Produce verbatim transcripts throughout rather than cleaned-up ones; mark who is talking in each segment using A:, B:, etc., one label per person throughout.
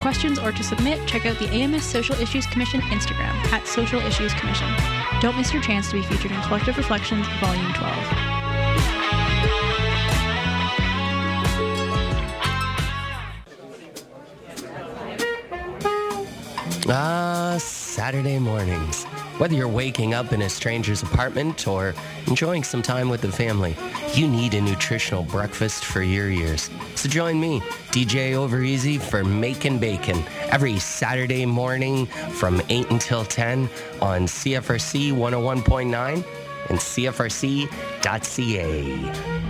A: questions or to submit, check out the A M S Social Issues Commission Instagram at Social Issues Commission. Don't miss your chance to be featured in Collective Reflections Volume twelve.
B: Ah, Saturday mornings. Whether you're waking up in a stranger's apartment or enjoying some time with the family, you need a nutritional breakfast for your ears. So join me, D J Overeasy, for Makin' Bacon every Saturday morning from eight until ten on C F R C one oh one point nine and C F R C dot C A.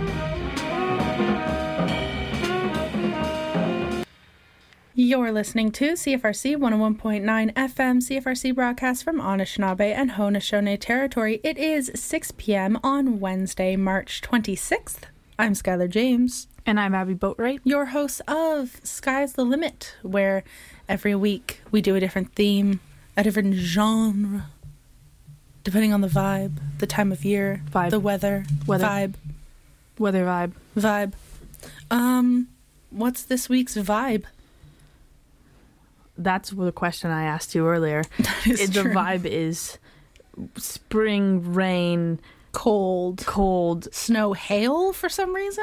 C: You're listening to C F R C one oh one point nine F M, C F R C broadcast from Anishinaabe and Haudenosaunee territory. It is six p.m. on Wednesday, March twenty-sixth. I'm Skylar James.
A: And I'm Abby Boatwright,
C: your host of Sky's the Limit, where every week we do a different theme, a different genre, depending on the vibe, the time of year,
A: vibe.
C: the weather,
A: weather,
C: vibe,
A: weather vibe,
C: vibe. Um, what's this week's vibe?
A: That's the question I asked you earlier.
C: That is
A: it, the
C: true.
A: vibe is spring, rain,
C: cold,
A: cold,
C: snow, hail for some reason.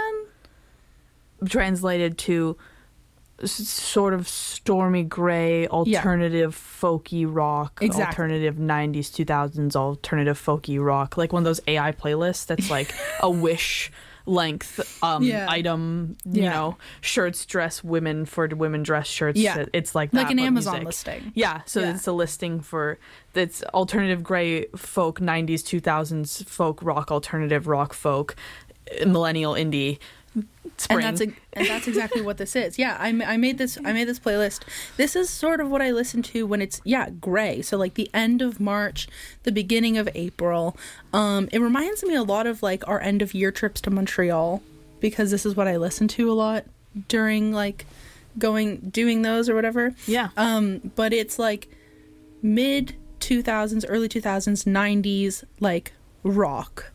A: Translated to s- sort of stormy gray, alternative yeah. folky rock,
C: exactly.
A: alternative nineties, two thousands, alternative folky rock, like one of those A I playlists that's like a Wish length um
C: yeah.
A: item, you
C: yeah.
A: know, shirts dress women for women dress shirts.
C: Yeah.
A: It's like that,
C: like an
A: but
C: Amazon
A: music.
C: listing.
A: Yeah, so
C: yeah.
A: it's a listing for it's alternative gray folk, nineties, two thousands folk rock, alternative rock folk, millennial indie. Spring.
C: And that's a, and that's exactly what this is. Yeah, I, I made this I made this playlist. This is sort of what I listen to when it's yeah gray. So like the end of March, the beginning of April. Um, it reminds me a lot of like our end of year trips to Montreal, because this is what I listen to a lot during like going doing those or whatever.
A: Yeah.
C: Um, but it's like mid two thousands, early two thousands, nineties like rock.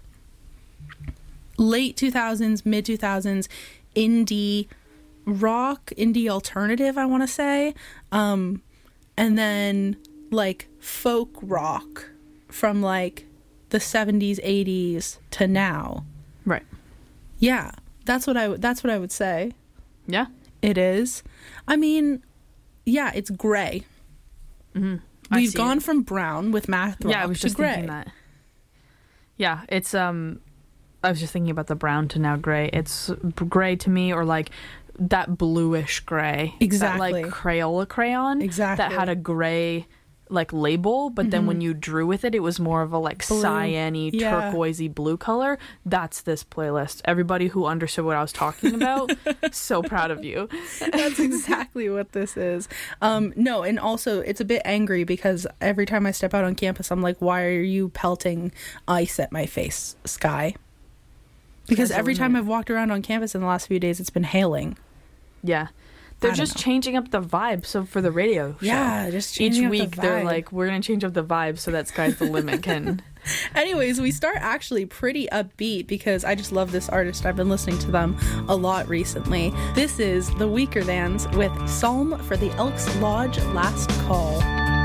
C: Late two thousands, mid two thousands, indie rock, indie alternative, I want to say. Um, and then like folk rock from like the seventies, eighties to now.
A: Right.
C: Yeah, that's what I w- that's what I would say.
A: Yeah.
C: It is. I mean, yeah, it's gray.
A: Mm-hmm.
C: We've gone it. from brown with math rock
A: yeah, I was
C: to
A: just
C: gray.
A: Thinking that. Yeah, it's um I was just thinking about the brown to now gray. It's gray to me, or like that bluish gray.
C: Exactly.
A: That like Crayola crayon.
C: Exactly.
A: That had a gray like label, but mm-hmm. then when you drew with it, it was more of a like blue. Cyan-y,
C: yeah.
A: turquoisey blue color. That's this playlist. Everybody who understood what I was talking about, so proud of you.
C: That's exactly what this is. Um, no, and also it's a bit angry because every time I step out on campus, I'm like, why are you pelting ice at my face, Sky? Because every time I've walked around on campus in the last few days, it's been hailing.
A: Yeah. They're just know. changing up the vibe. So for the radio show,
C: yeah, just changing
A: each
C: up
A: week
C: the vibe.
A: They're like, we're going to change up the vibe so that Sky's the Limit can.
C: Anyways, we start actually pretty upbeat because I just love this artist. I've been listening to them a lot recently. This is The Weaker Thans with Psalm for the Elks Lodge Last Call.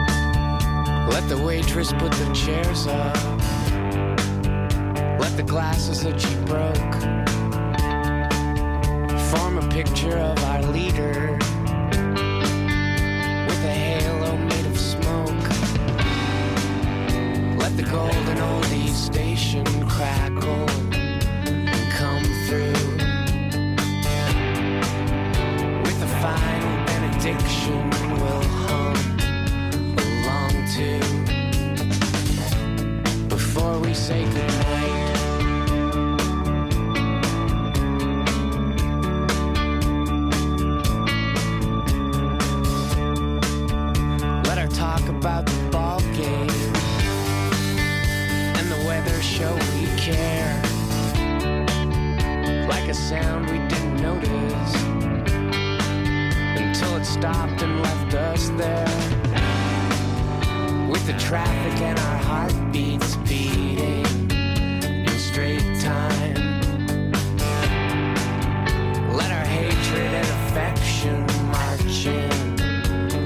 D: Let the waitress put the chairs up. Let the glasses that she broke form a picture of our leader with a halo made of smoke. Let the golden oldies station crackle and come through with a final benediction we'll hum along to before we say goodnight. Talk about the ball game and the weather show we care, like a sound we didn't notice until it stopped and left us there with the traffic and our heartbeats beating in straight time. Let our hatred and affection march in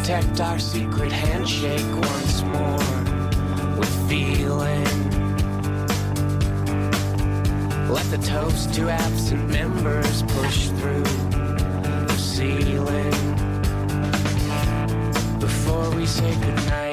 D: protect our secret handshake once more with feeling. Let the toast to absent members push through the ceiling before we say goodnight.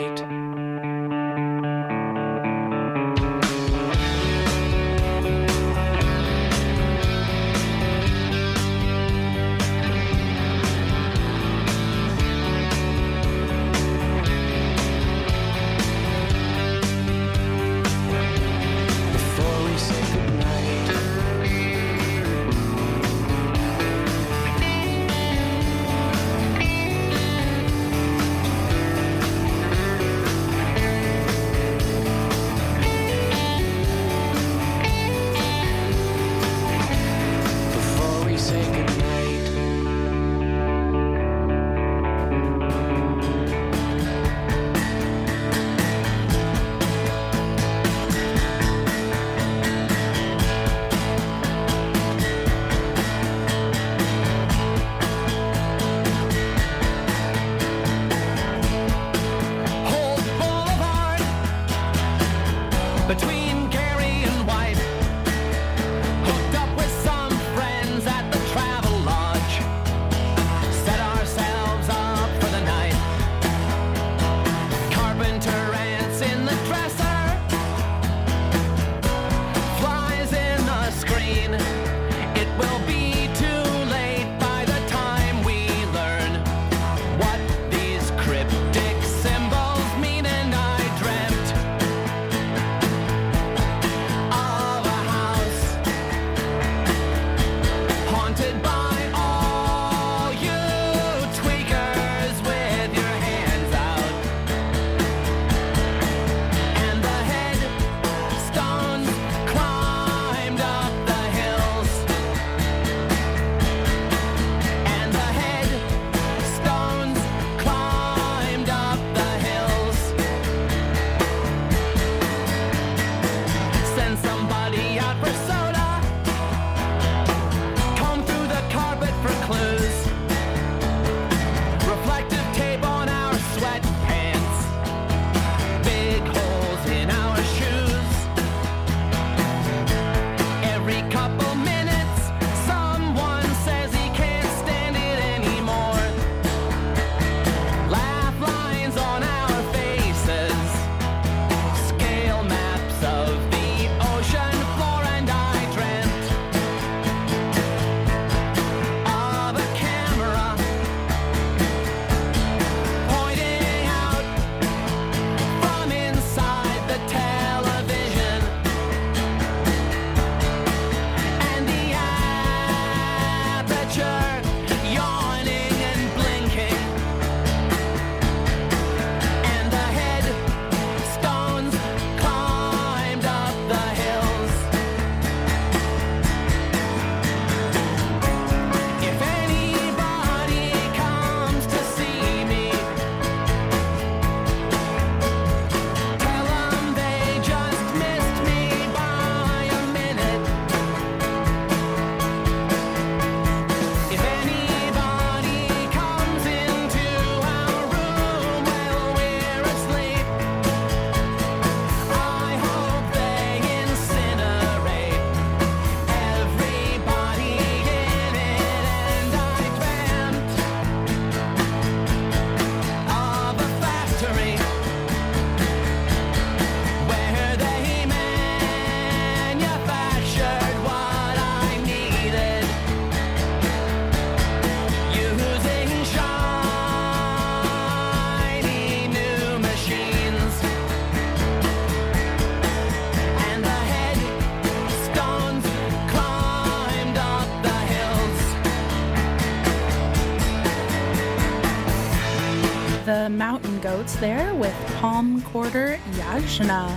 C: The Mountain Goats there with Palm Quarter Yajna.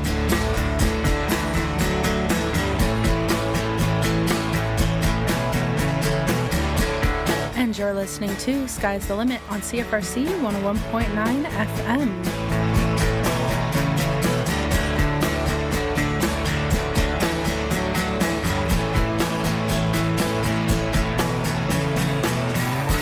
C: And you're listening to Sky's the Limit on C F R C one oh one point nine F M. Our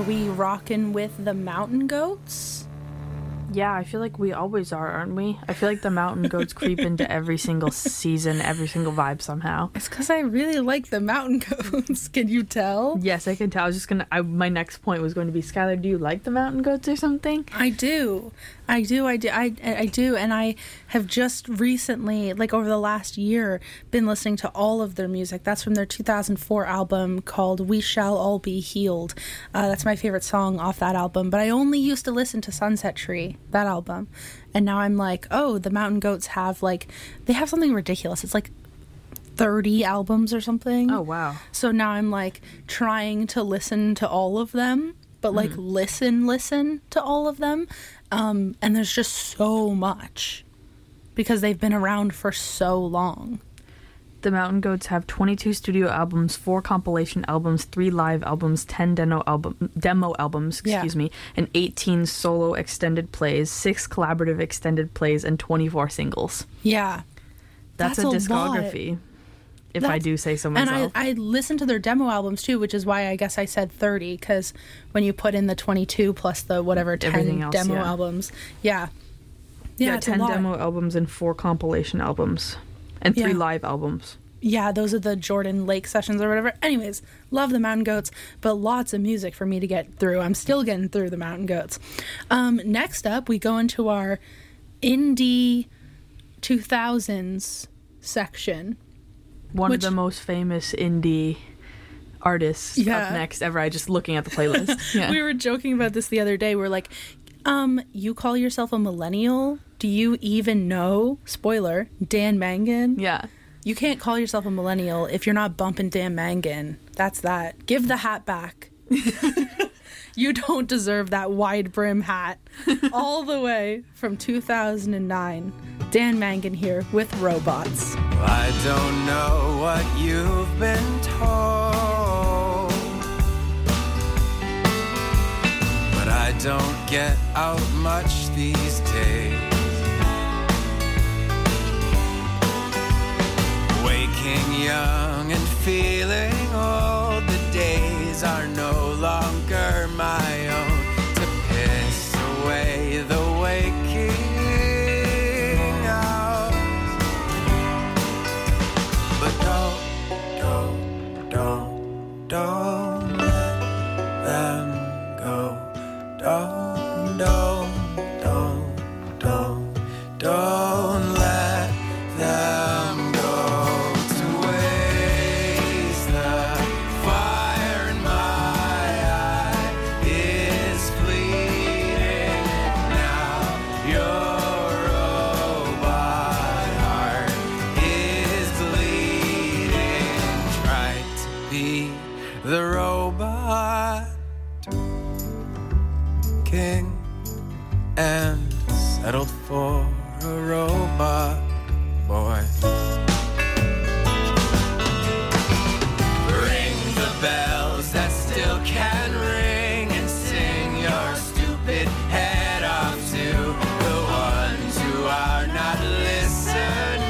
C: we rocking with the Mountain Goats?
A: Yeah, I feel like we always are, aren't we? I feel like the Mountain Goats creep into every single season, every single vibe somehow.
C: It's because I really like the Mountain Goats. Can you tell?
A: Yes, I can tell. I was just gonna. I, my next point was going to be, Skylar, do you like the Mountain Goats or something?
C: I do. I do. I do. I, I do. And I have just recently, like over the last year, been listening to all of their music. That's from their two thousand four album called We Shall All Be Healed. Uh, that's my favorite song off that album. But I only used to listen to Sunset Tree, that album. And now I'm like, oh, the Mountain Goats have like, they have something ridiculous. It's like thirty albums or something.
A: Oh, wow.
C: So now I'm like trying to listen to all of them, but like mm. listen, listen to all of them. Um, and there's just so much because they've been around for so long.
A: The Mountain Goats have twenty-two studio albums, four compilation albums, three live albums, ten demo album demo albums, excuse
C: Yeah.
A: me, and eighteen solo extended plays, six collaborative extended plays, and twenty-four singles.
C: Yeah.
A: That's,
C: That's
A: a
C: a
A: discography,
C: lot.
A: if I
C: That's-
A: do say so
C: And
A: myself.
C: I, I listened to their demo albums too, which is why I guess I said thirty, because when you put in the twenty-two plus the whatever ten
A: Everything else,
C: demo
A: yeah.
C: albums, yeah. Yeah,
A: yeah,
C: it's a
A: ten
C: lot.
A: demo albums and four compilation albums, and three
C: Yeah.
A: live albums.
C: Yeah, those are the Jordan Lake sessions or whatever. Anyways, love the Mountain Goats, but lots of music for me to get through. I'm still getting through the Mountain Goats. Um, next up, we go into our indie two thousands section.
A: One
C: Which-
A: of the most famous indie artists
C: Yeah.
A: up next ever. I just looking at the playlist. Yeah.
C: We were joking about this the other day. We're like, um, you call yourself a millennial? Do you even know, spoiler, Dan Mangan?
A: yeah.
C: You can't call yourself a millennial if you're not bumping Dan Mangan. That's that. Give the hat back. You don't deserve that wide brim hat. All the way from two thousand nine. Dan Mangan here with Robots.
D: I don't know what you've been told, but I don't get out much these days. Waking young and feeling old, the days are no longer my own. To piss away the waking hours. But don't, don't, don't, don't let them go. Don't, don't, don't, don't, don't let them go. To waste the fire in my eye is fleeting now. Your robot heart is bleeding. Try to be the robot king and settled for a robot boy. Ring the bells that still can ring and sing your stupid head off to the ones who are not listening.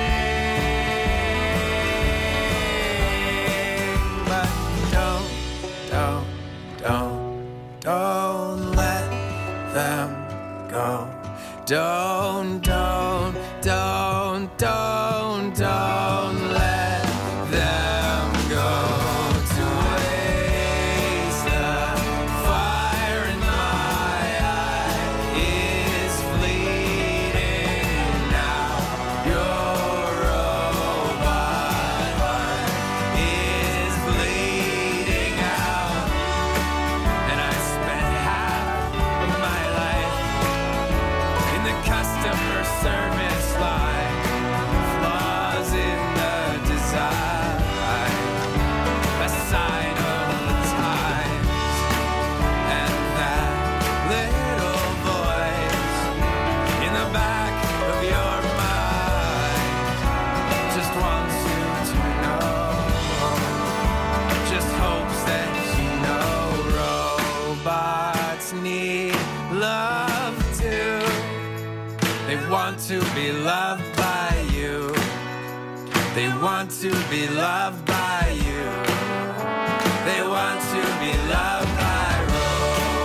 D: But don't, don't, don't, don't let them go. Don't, don't, don't, don't, don't let them go. To waste the fire in my eye is fleeting now. Your robot heart is bleeding out, and I spent half of my life in the customer service line. Flaws in the design, a sign of the times, and that little voice in the back of your mind just wants you to know, just hopes that you know robots need love too. They want to be loved by you. They want to be loved by you. They want to be loved by robots.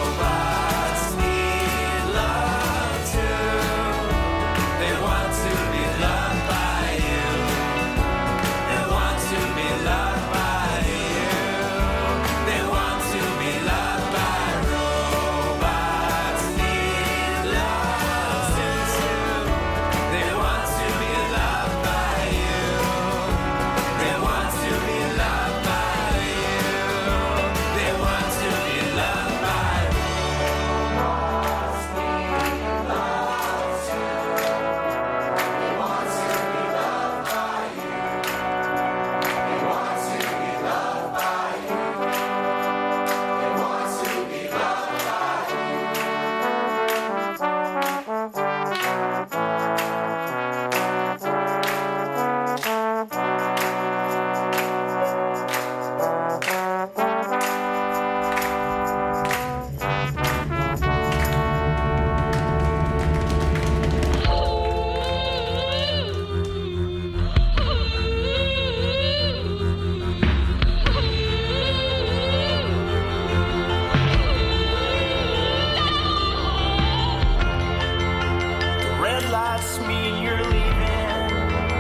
E: blasts mean you're leaving.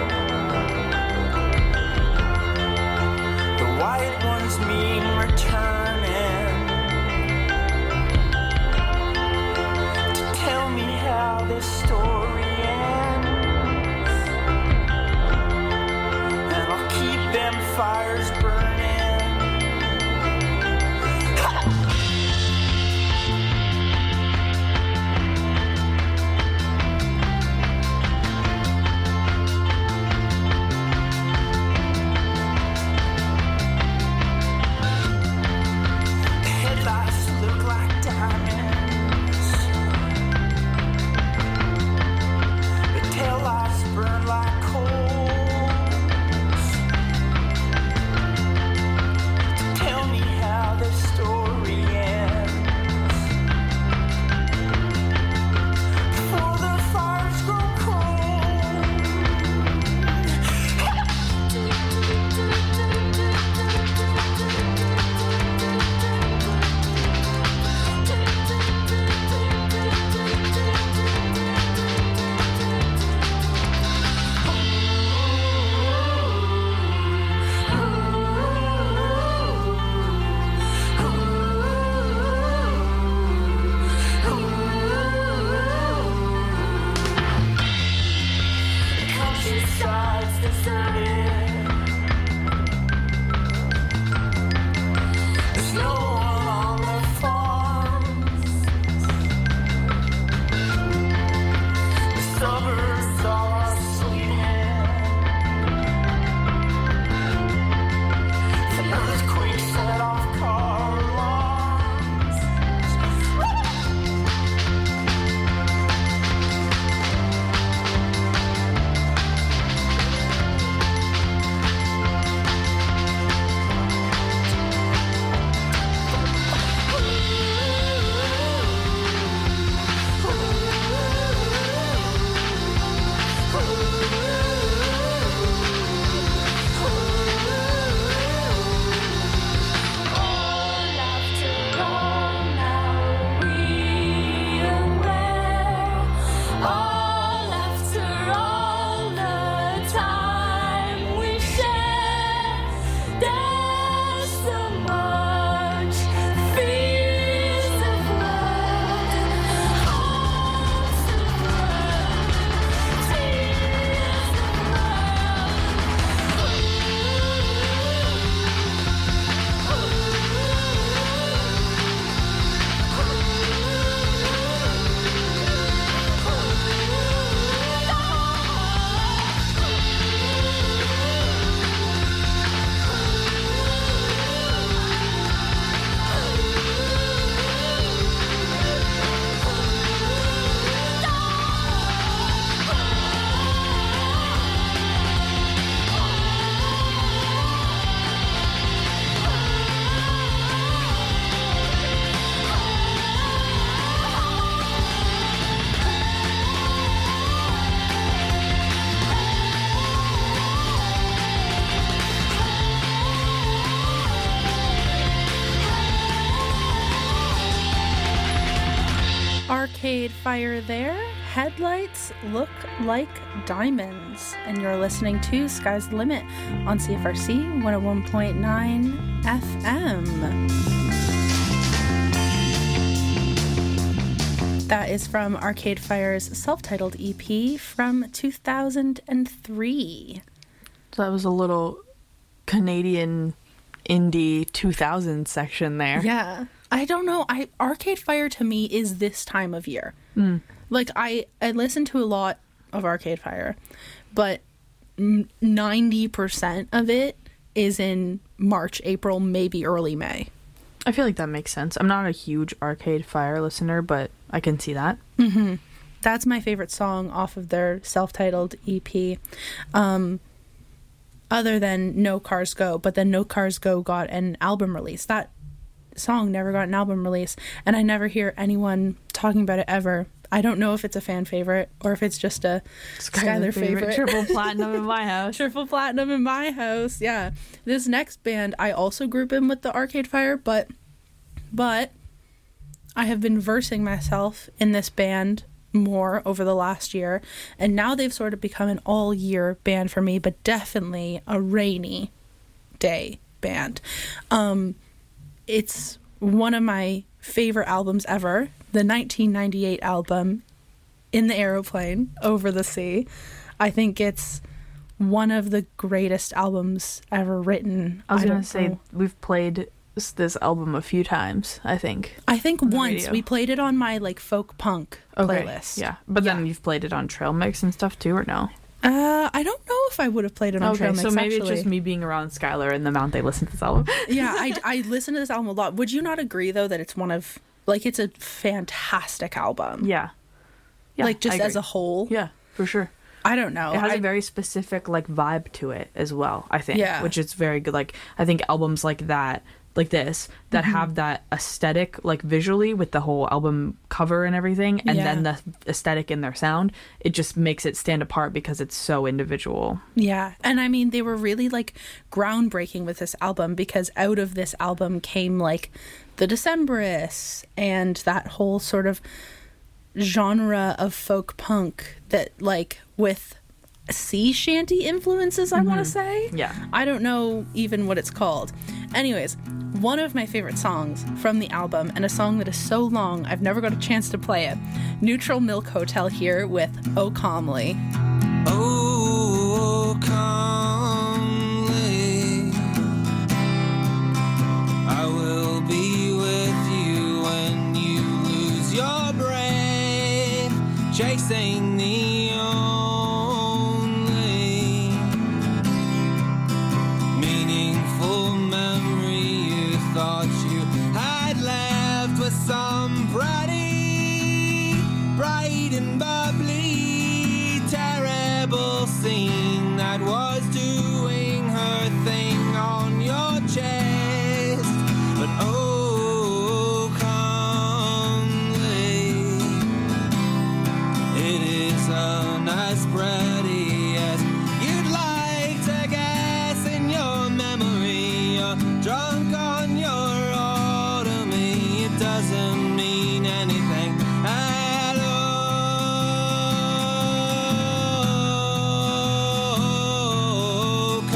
E: The white ones mean returning. To tell me how this story ends. And I'll keep them fires burning.
C: Arcade Fire there. Headlights look like diamonds. And you're listening to Sky's the Limit on C F R C one oh one point nine F M. That is from Arcade Fire's self-titled E P from two thousand three.
A: So that was a little Canadian indie two thousand section there.
C: Yeah. I don't know. I Arcade Fire to me is this time of year.
A: Mm.
C: Like I, I listen to a lot of Arcade Fire, but ninety percent of it is in March, April, maybe early May.
A: I feel like that makes sense. I'm not a huge Arcade Fire listener, but I can see that.
C: Mm-hmm. That's my favorite song off of their self-titled E P. Um, other than No Cars Go, but then No Cars Go got an album release. That song never got an album release, and I never hear anyone talking about it ever. I don't know if it's a fan favorite or if it's just a Skylar favorite.
A: Triple platinum in my house.
C: Triple platinum in my house. Yeah. This next band I also group in with the Arcade Fire, but but I have been versing myself in this band more over the last year, and now they've sort of become an all year band for me, but definitely a rainy day band. Um, it's one of my favorite albums ever, the nineteen ninety-eight album In the Aeroplane Over the Sea. I think it's one of the greatest albums ever written.
A: I was
C: I
A: going
C: don't
A: to say,
C: know.
A: we've played this, this album a few times, I think.
C: I think
A: on the
C: once
A: radio.
C: we played it on my like folk punk
A: Okay,
C: playlist.
A: yeah. But then
C: Yeah.
A: you've played it on Trail Mix and stuff too, or no?
C: Uh, I don't know if I would have played it on
A: Okay,
C: Trail Mix,
A: so maybe
C: actually.
A: it's just me being around Skylar and the amount they listen to this album.
C: Yeah, I, I listen to this album a lot. Would you not agree, though, that it's one of, like, it's a fantastic album?
A: Yeah. Yeah,
C: like, just
A: I
C: as a
A: agree.
C: whole?
A: Yeah, for sure.
C: I don't know.
A: It has
C: I,
A: a very specific, like, vibe to it as well, I think.
C: Yeah.
A: Which is very good. Like, I think albums like that, like this, that
C: Mm-hmm.
A: have that aesthetic, like, visually with the whole album cover and everything, and
C: Yeah.
A: then the aesthetic in their sound, it just makes it stand apart because it's so individual.
C: Yeah, and I mean, they were really, like, groundbreaking with this album, because out of this album came, like, the Decemberists and that whole sort of genre of folk punk that, like, with sea shanty influences, I want to say.
A: Yeah.
C: I don't know even what it's called. Anyways, one of my favorite songs from the album, and a song that is so long I've never got a chance to play it, Neutral Milk Hotel here with Oh Calmly.
D: Oh, calmly, I will be with you when you lose your breath, chasing the only meaningful memory you thought you had left with some pretty bright and bubbly terrible scene that was doing her thing on your chest. But oh, calmly, it isn't as pretty as you'd like to guess in your memory. You're drunk on your automy. It doesn't mean anything at all.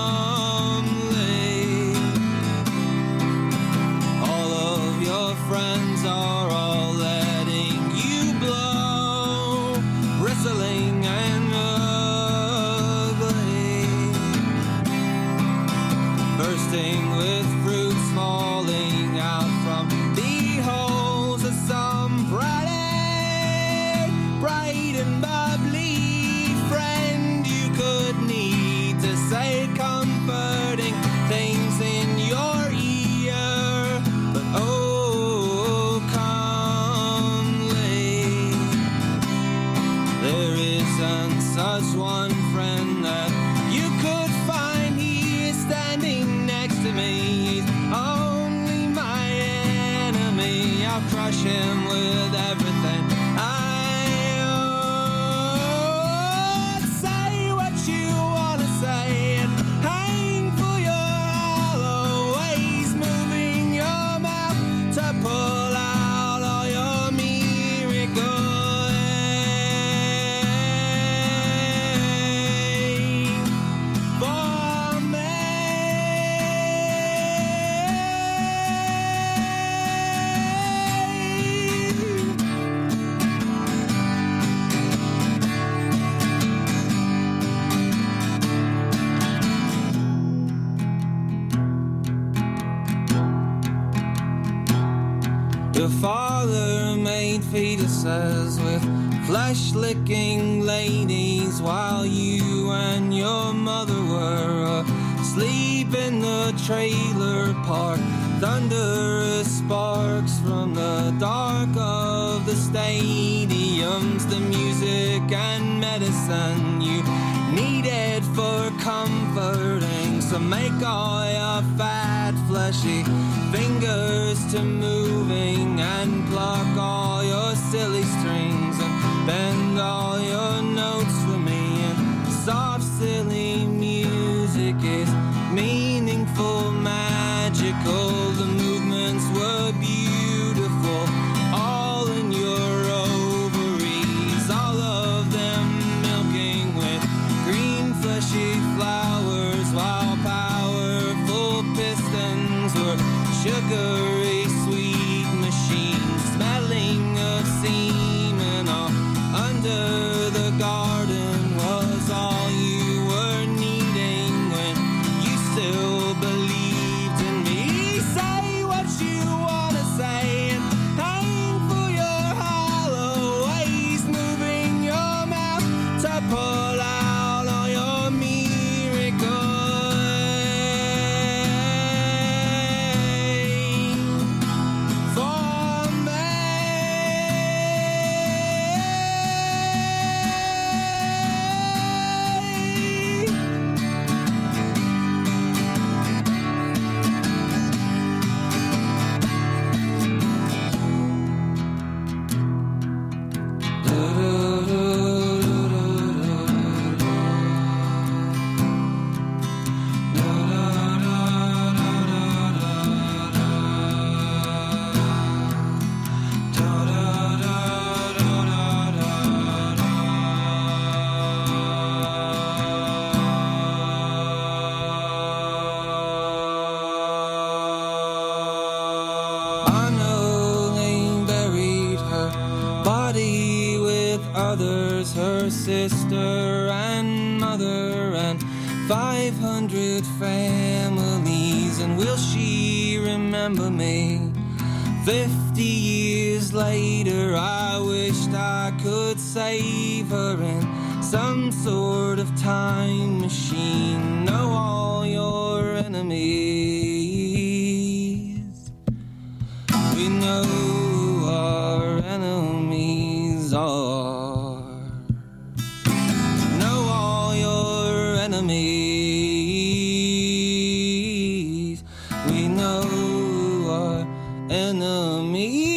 D: Calmly, all of your friends are all letting you blow, bristling and ugly, bursting with fruits falling out from the holes of some bright, bright and bubbly friend you could need to say comforting things in your ear. But oh, calmly, there isn't such one friend that you could find. He is standing next to me. He's only my enemy. I'll crush him with everything I own. Say what you wanna say and hang for your hollow ways, moving your mouth to pull out all your miracle aim for me. Your father made fetuses with flesh-licking ladies while you and your mother were asleep in the trailer park. Thunderous sparks from the dark of the stadiums, the music and medicine you needed for comforting. So make all your fat, fleshy fingers to moving and pluck all your silly strings and bend all your notes for me. And soft, silly music is meaningful, magical. The movements were beautiful, all in your ovaries. others, her sister and mother, and five hundred families. And will she remember me? Fifty years later, I wished I could save her in some sort of time machine. Know all your enemies. We know our enemies are. Know all your enemies. We know our enemies.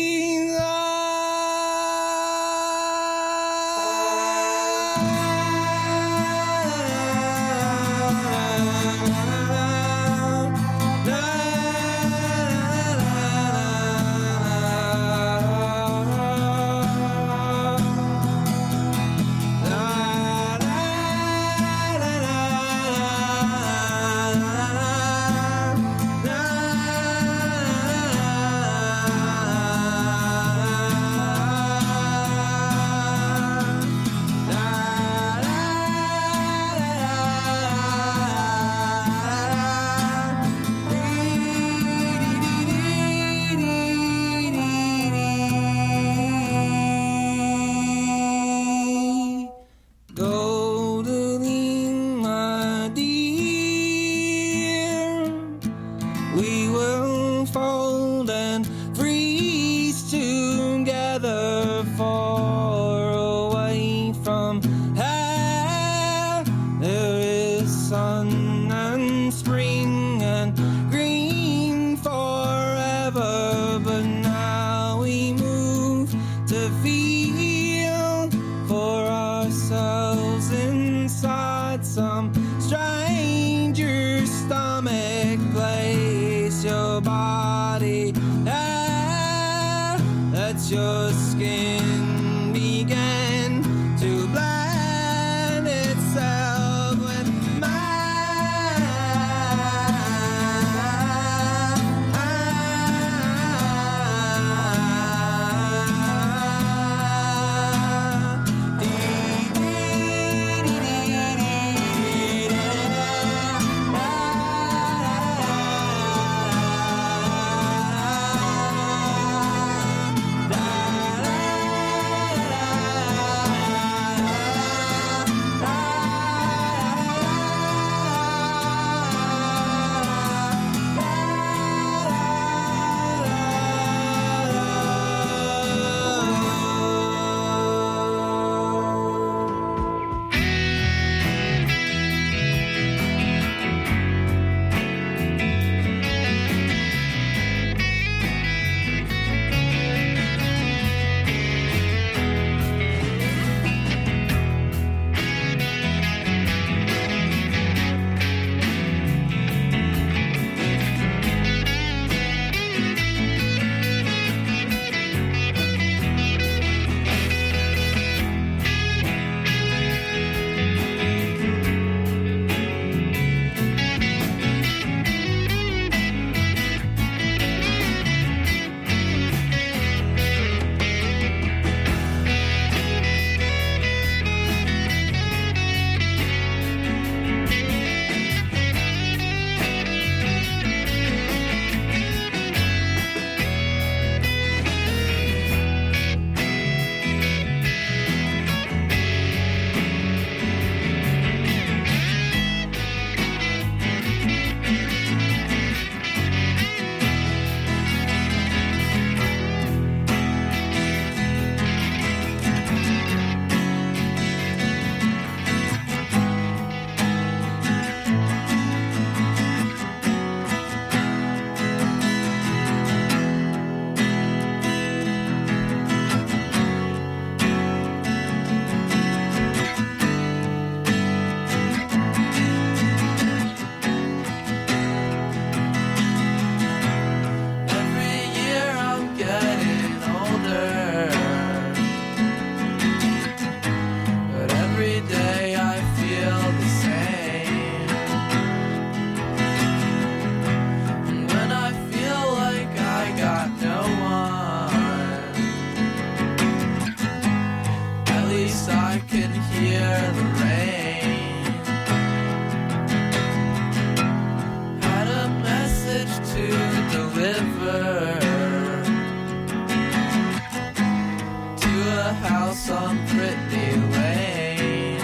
D: house on Brittany Lane.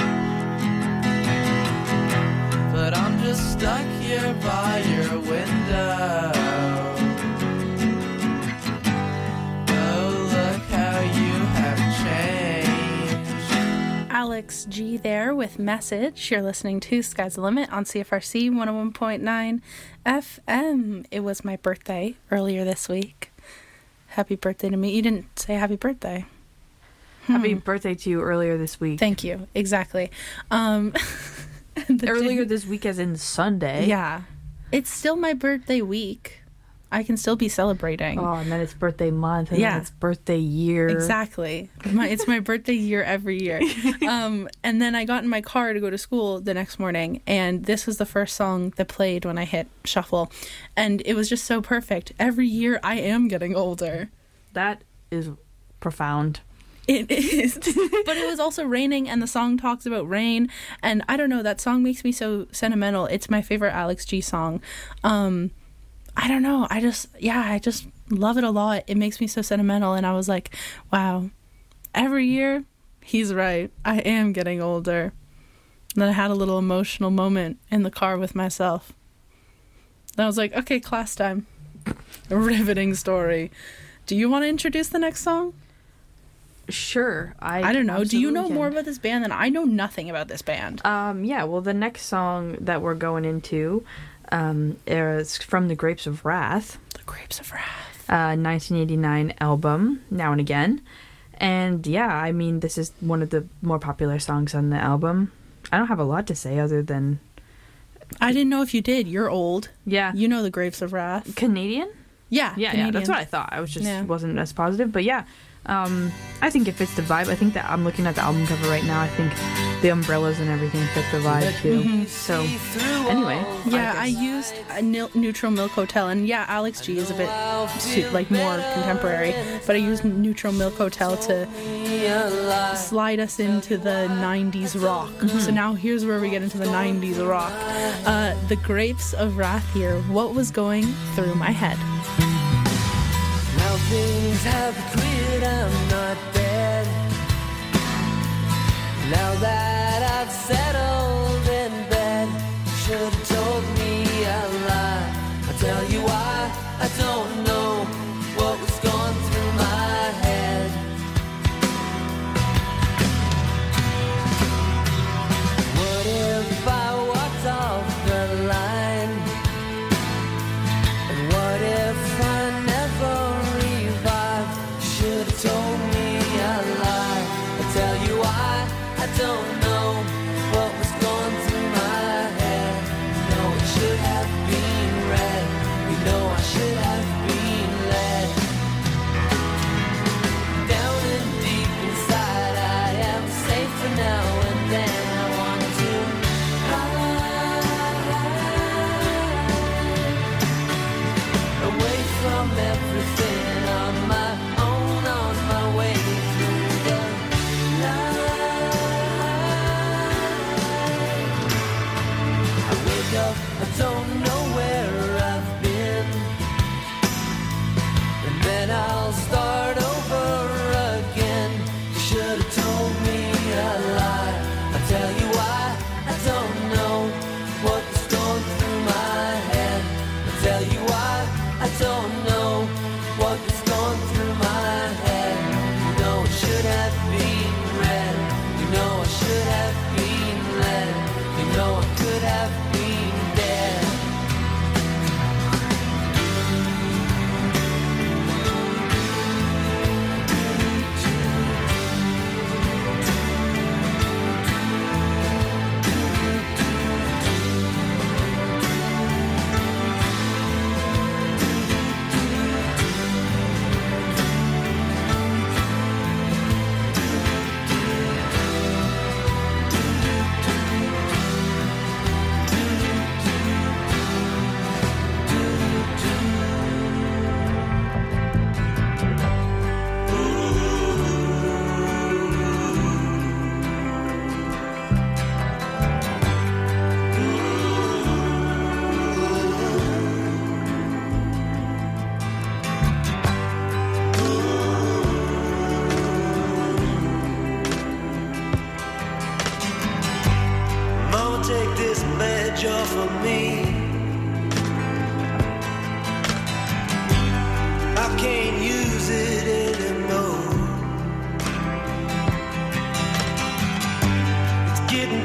D: But I'm just stuck here by your window. Oh, look how you have changed.
C: Alex G there with Message. You're listening to Sky's the Limit on C F R C one oh one point nine F M. It was my birthday earlier this week. Happy birthday to me. You didn't say happy birthday.
A: Happy birthday to you earlier this week.
C: Thank you. Exactly. Um,
A: Earlier this week as in Sunday.
C: Yeah. It's still my birthday week. I can still be celebrating.
A: Oh, and then it's birthday month, and
C: Yeah.
A: then it's birthday year.
C: Exactly. My, it's my birthday year every year. Um, and then I got in my car to go to school the next morning, and this was the first song that played when I hit shuffle. And it was just so perfect. Every year I am getting older.
A: That is profound.
C: It is. But it was also raining, and the song talks about rain. And I don't know, that song makes me so sentimental. It's my favorite Alex G song. Um, I don't know. I just, yeah, I just love it a lot. It makes me so sentimental. And I was like, wow, every year, he's right. I am getting older. And then I had a little emotional moment in the car with myself. And I was like, okay, class time. A riveting story. Do you want to introduce the next song?
A: Sure. I
C: I don't know. Do you know
A: absolutely can.
C: more about this band than I know nothing about this band?
A: Um, yeah, well, the next song that we're going into um, is from The Grapes of Wrath,
C: The Grapes of Wrath.
A: uh, nineteen eighty-nine album, Now and Again. And yeah, I mean, this is one of the more popular songs on the album. I don't have a lot to say other than...
C: I didn't know if you did. You're old.
A: Yeah.
C: You know The Grapes of Wrath.
A: Canadian?
C: Yeah.
A: Yeah, yeah, that's what I thought. I was just
C: Yeah.
A: wasn't as positive, but yeah, um, I think it fits the vibe. I think that I'm looking at the album cover right now. I think the umbrellas and everything fit the vibe too. So anyway,
C: Yeah, I used a nil- Neutral Milk Hotel, and yeah, Alex G is a bit su- like more contemporary, but I used Neutral Milk Hotel to slide us into the nineties rock. So now here's where we get into the nineties rock. Uh, the Grapes of Wrath here. What was going through my head?
D: Now things have cleared, I'm not dead. Now that I've settled in bed, you should have told me a lie. I'll tell you why, I don't know what was going through my head. What if I walked off the line? And what if I never revived? You should have told me a lie. I'll tell you why, I don't know what was going through my head. You know it should have been red. You know I should have been led. Down and deep inside I am safe for now and then. I want to hide away from everything on my own, on my way through the night. I wake up, I don't know where I've been, and then I'll start over again. You should have told me a lie. I'll tell you why, I don't know what was going through my head. I'll tell you why, I don't know what was going through my head. You know it should have been red. You know I should have been led. You know I could have been dead.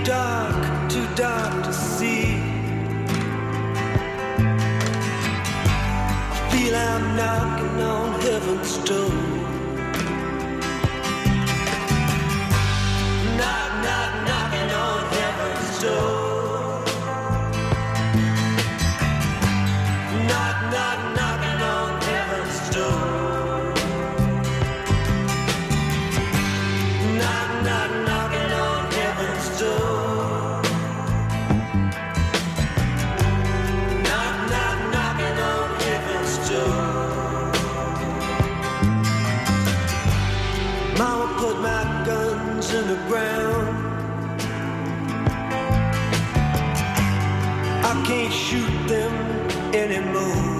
D: dark, too dark to see. I feel I'm knocking on heaven's door. Knock, knock, knocking on heaven's door. Knock, knock, knocking on heaven's door. Knock, knock, knocking on heaven's door. Knock, knock, knocking on heaven's door. Mama put my guns in the ground. I can't shoot them anymore.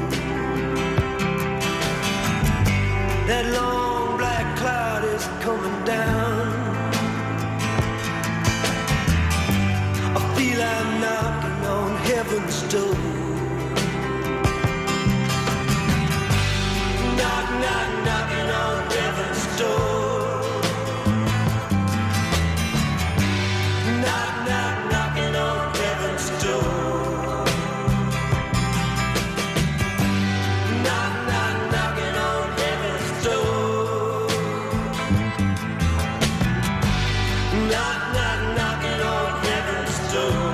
D: That long black cloud is coming down. I feel I'm knocking on heaven's door. Knock, knock, knocking on heaven's door. Knock, knock, knocking on heaven's door. Knock, knock, knocking on heaven's door. Knock, knock, knocking on heaven's door.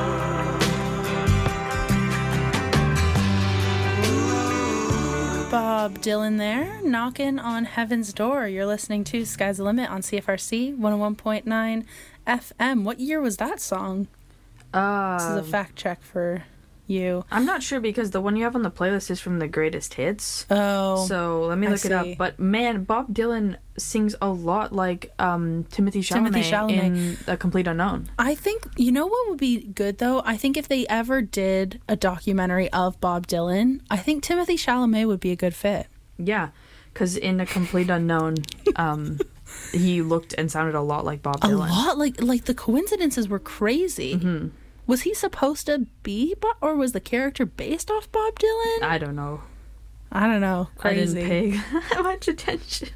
C: Bob Dylan there, knocking on heaven's door. You're listening to Sky's the Limit on C F R C one oh one point nine F M. What year was that song?
A: Uh,
C: This is a fact check for you.
A: I'm not sure because the one you have on the playlist is from the greatest hits.
C: Oh.
A: So let me
C: I
A: look it up.
C: see.
A: But man, Bob Dylan sings a lot like um, Timothy Chalamet,
C: Timothy Chalamet.
A: in A Complete Unknown.
C: I think, you know what would be good though? I think if they ever did a documentary of Bob Dylan, I think Timothy Chalamet would be a good fit.
A: Yeah, because in A Complete Unknown, um, he looked and sounded a lot like Bob
C: A
A: Dylan.
C: lot, like like the coincidences were crazy.
A: Mm-hmm.
C: Was he supposed to be, Bob, or was the character based off Bob Dylan?
A: I don't know.
C: I don't know. Crazy.
A: I didn't pay that much attention.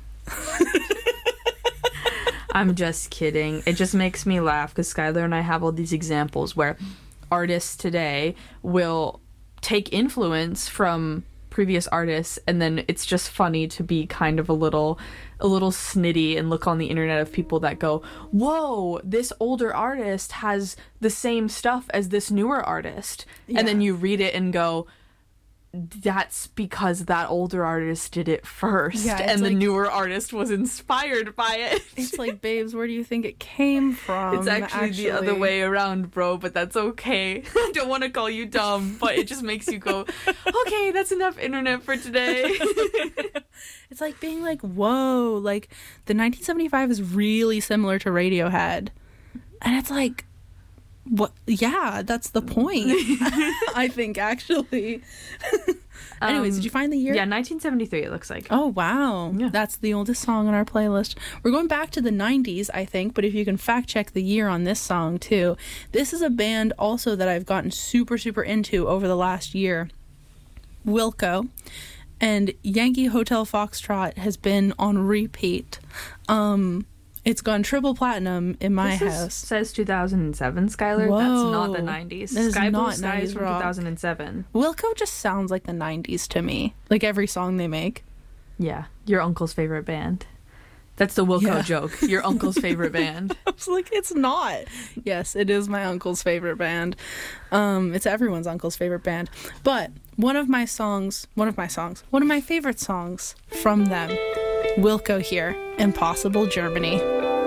A: I'm just kidding. It just makes me laugh because Skylar and I have all these examples where artists today will take influence from previous artists, and then it's just funny to be kind of a little a little snitty and look on the internet of people that go, whoa, this older artist has the same stuff as this newer artist.
C: Yeah.
A: And then you read it and go, that's because that older artist did it first,
C: Yeah, it's
A: and the
C: like-
A: newer artist was inspired by it.
C: It's like, babes, where do you think it came from?
A: It's actually, the other way around, bro, but that's okay. I don't want to call you dumb, but it just makes you go, okay, that's enough internet for today.
C: It's like being like, whoa, like the nineteen seventy-five is really similar to Radiohead. And it's like, what? Yeah, that's the point. I think, actually. Anyways,
A: Um,
C: did you find the year?
A: Yeah, nineteen seventy-three, it looks like.
C: Oh, wow.
A: Yeah.
C: That's the oldest song on our playlist. We're going back to the nineties, I think, but if you can fact check the year on this song, too. This is a band also that I've gotten super, super into over the last year. Wilco. And Yankee Hotel Foxtrot has been on repeat. Um, it's gone triple platinum in my
A: This is-
C: house.
A: says two thousand seven, Skylar.
C: Whoa.
A: That's not the nineties.
C: That is
A: Sky Blue
C: not
A: Sky is
C: nineties
A: from
C: rock.
A: two thousand seven.
C: Wilco just sounds like the nineties to me. Like every song they make.
A: Yeah, your uncle's favorite band. That's the Wilco
C: Yeah.
A: joke. Your uncle's favorite band.
C: I was like, it's not. Yes, it is my uncle's favorite band. Um, it's everyone's uncle's favorite band. But one of my songs, one of my songs, one of my favorite songs from them, Wilco here, Impossible Germany.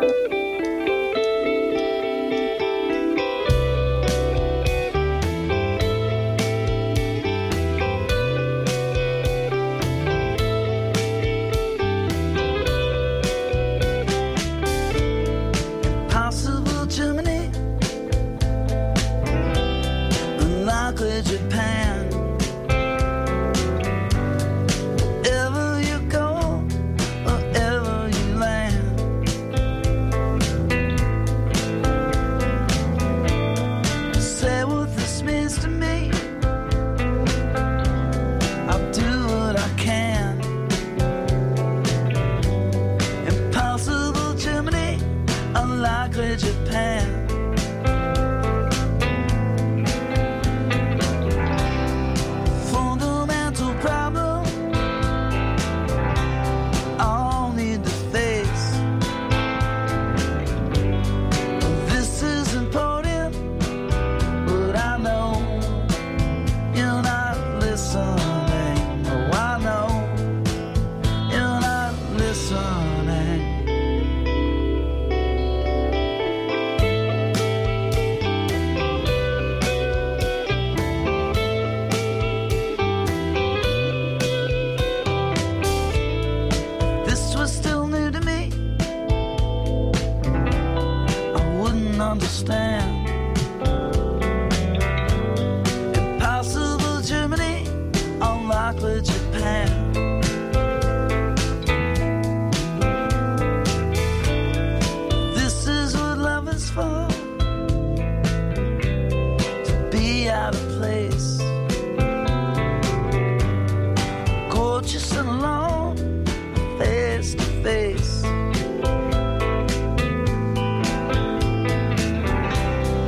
F: Possible Germany, unlikely Japan. Wherever you go, wherever you land. Say what this means to me. I'll do what I can. Impossible Germany, unlikely Japan. understand. Impossible Germany, unlikely Japan. This is what love is for, to be out of place, gorgeous and alone, face to face.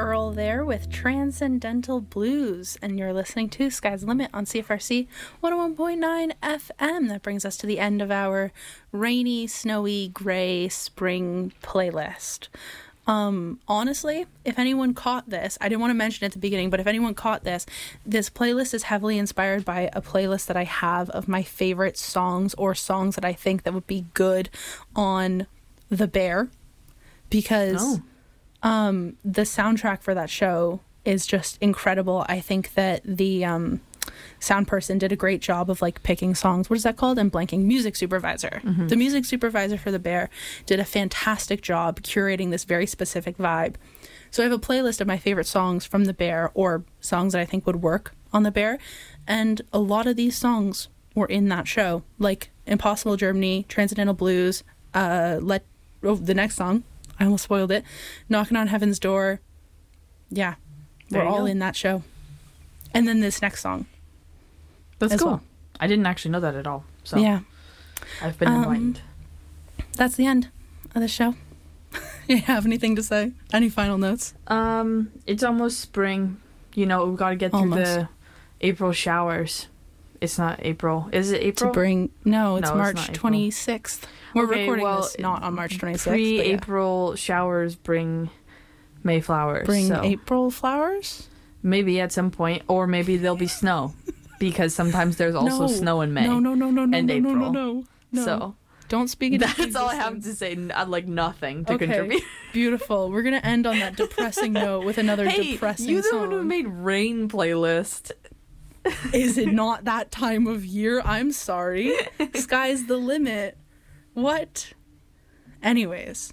C: Earl there with Transcendental Blues, and you're listening to Sky's the Limit on C F R C one oh one point nine F M. That brings us to the end of our rainy, snowy, gray spring playlist. Um, honestly, if anyone caught this, I didn't want to mention it at the beginning, but if anyone caught this, this playlist is heavily inspired by a playlist that I have of my favorite songs or songs that I think that would be good on The Bear, because
A: Oh.
C: um, the soundtrack for that show is just incredible. I think that the um, sound person did a great job of like picking songs. What is that called? I'm blanking. Music supervisor. Mm-hmm. The music supervisor for The Bear did a fantastic job curating this very specific vibe. So I have a playlist of my favorite songs from The Bear, or songs that I think would work on The Bear. And a lot of these songs were in that show, like Impossible Germany, Transcendental Blues, uh, let oh, the next song, I almost spoiled it, Knocking on Heaven's Door. Yeah,
A: There
C: we're
A: you
C: all
A: go.
C: in that show. And then this next song.
A: That's
C: as
A: cool.
C: well.
A: I didn't actually know that at all. So
C: Yeah,
A: I've been
C: Um,
A: enlightened.
C: that's the end of the show. You have anything to say? Any final notes?
A: Um, it's almost spring. You know, we've got to get through
C: Almost.
A: the April showers. It's not April. Is it
C: To
A: April?
C: bring no, it's
A: No, it's
C: March
A: not April.
C: twenty-sixth. We're
A: Okay,
C: recording
A: well,
C: this not on March twenty-sixth. but yeah.
A: Pre-April showers bring Mayflowers.
C: Bring
A: so
C: April flowers?
A: maybe at some point, or maybe there'll be snow, because sometimes there's also
C: No.
A: snow in May.
C: No, no, no, no, no,
A: and
C: no, no, no,
A: April.
C: no, no.
A: So
C: Don't speak it into
A: that's all I have
C: existence.
A: to say. n- uh, Like nothing to
C: Okay,
A: contribute.
C: beautiful. We're gonna end on that depressing note with another
A: Hey,
C: depressing
A: you the
C: song.
A: one who made rain playlist.
C: Is it not that time of year? I'm sorry. Sky's the limit. What? Anyways,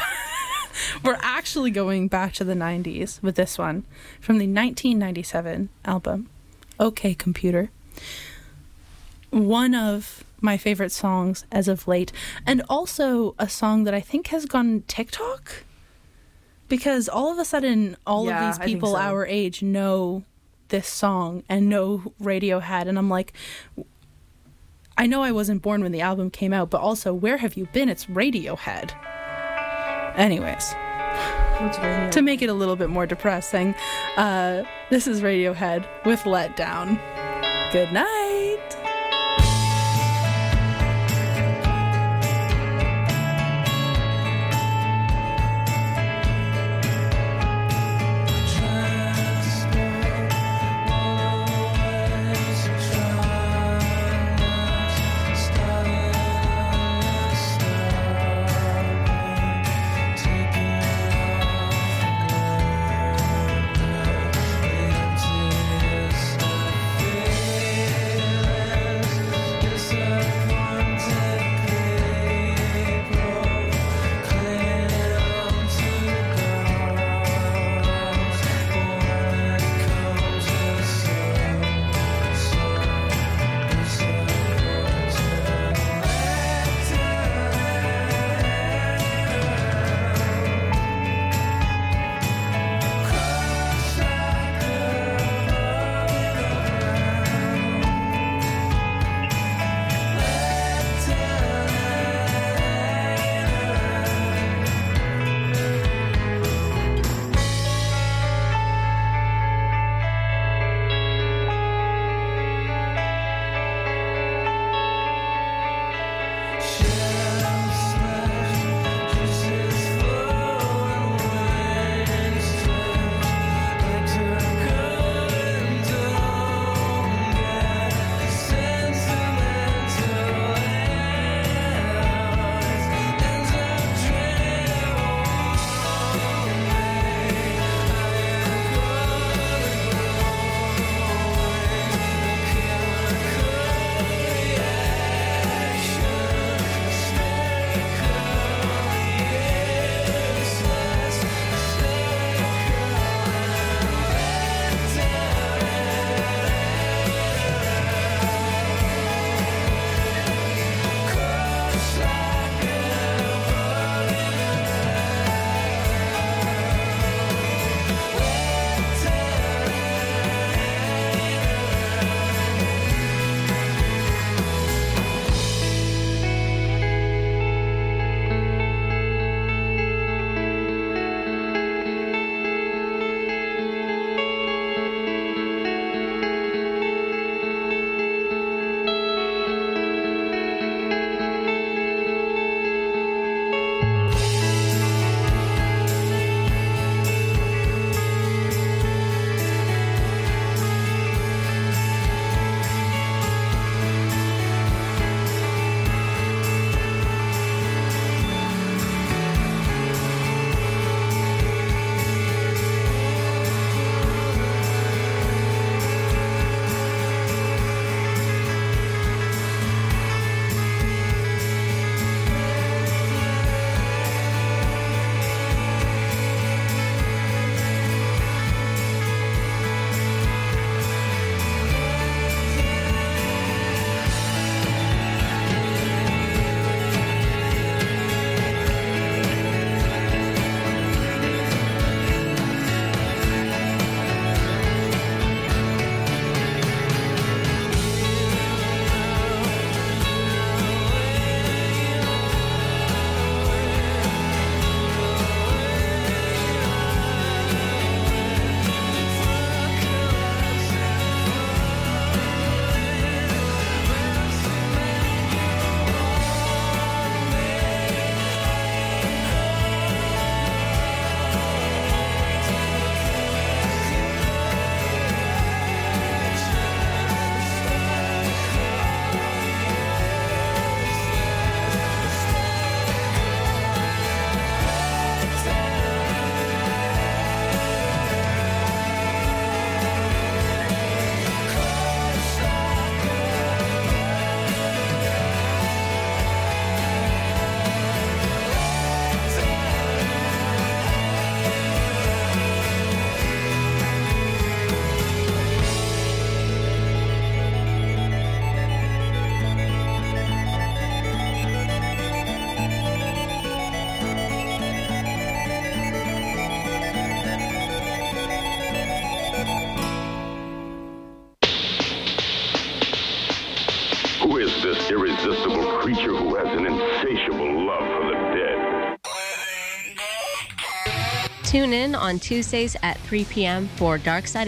C: we're actually going back to the nineties with this one from the nineteen ninety-seven album, OK Computer. One of my favorite songs as of late, and also a song that I think has gone TikTok, because all of a sudden all
A: Yeah,
C: of
A: I
C: these
A: think
C: people
A: so.
C: our age know this song and know Radiohead, and I'm like, I know I wasn't born when the album came out, but also, where have you been? It's Radiohead. Anyways,
A: What's radio?
C: to make it a little bit more depressing, uh, this is Radiohead with Let Down. Good night.
D: Into
G: this irresistible creature who has an insatiable love for the dead.
H: Tune in on Tuesdays at three p.m. for Dark Side